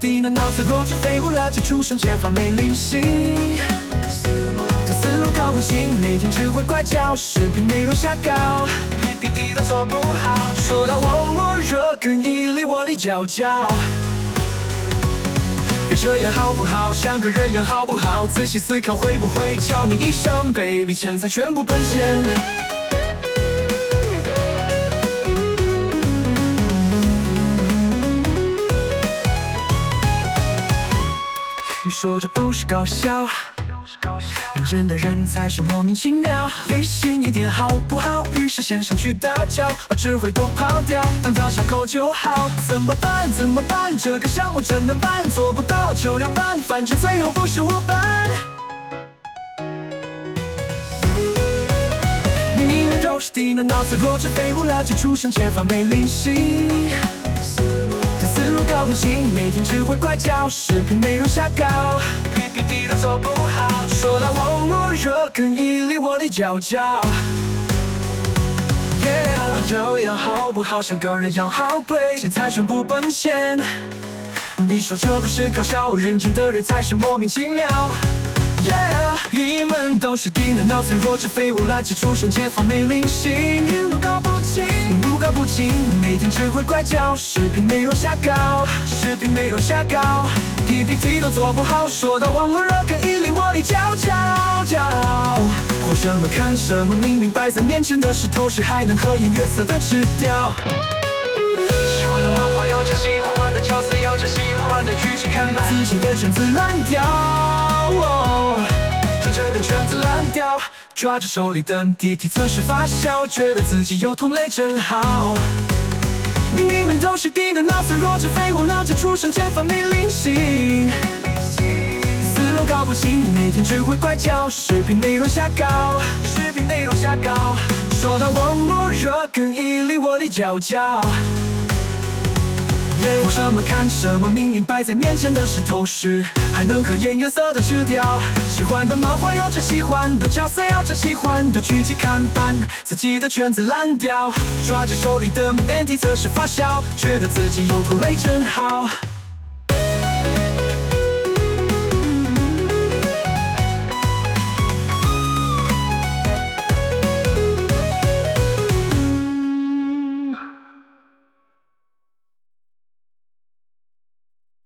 低能脑子逻辑废物垃圾，出生前方没灵性。思路搞不清，每天只会怪叫，视频内容瞎搞，一滴滴都做不好。说到我热更毅力，我的佼佼。别这样好不好？像个人样好不好？仔细思考会不会叫你一声 baby， 钱财全部奔现。你说这不是搞笑，认真的人才是莫名其妙。理性一点好不好？于是先上去大叫，把智慧都抛掉，当到下口就好。怎么办？怎么办？这个项目真的办，做不到就凉拌，反正最后不是我办。你们都是低能脑子弱智废物垃圾，出生前方没灵性。思路搞不清，每天只会怪叫，视频内容瞎搞， PPT 都做不好。说到我热更毅力，我的佼佼。这样好不好？像个人样好贵，钱财全部奔现。你说这不是搞笑，认真的人才是莫名其妙。你们都是低能脑子弱智废物垃圾，出生前方没灵性，路搞不清，路搞不清，每天只会怪叫，视频内容瞎搞，视频内容瞎搞， PPT 都做不好。说到网络热更毅力，我的佼佼。活什么看什么，明明摆在面前的是透视，还能和颜悦色的吃掉。喜欢的漫画有着喜欢玩的角色，有着喜欢的剧情看吧，自己的圈子烂掉。真的圈子烂掉，抓着手里的滴滴测试发笑，觉得自己有同类真好。你们都是低能脑子弱智废物垃圾，出生前方没灵性。思路搞不清，每天只会怪叫，视频内容瞎搞，视频内容瞎搞。说到我热更毅力，我的佼佼。活什么看什么，明明摆在面前的是透视，还能和颜悦色的吃掉。喜欢的漫画有着喜欢的角色，有着喜欢的剧集看板，自己的圈子烂掉，抓着手里的点滴测试发笑，觉得自己有同类真好。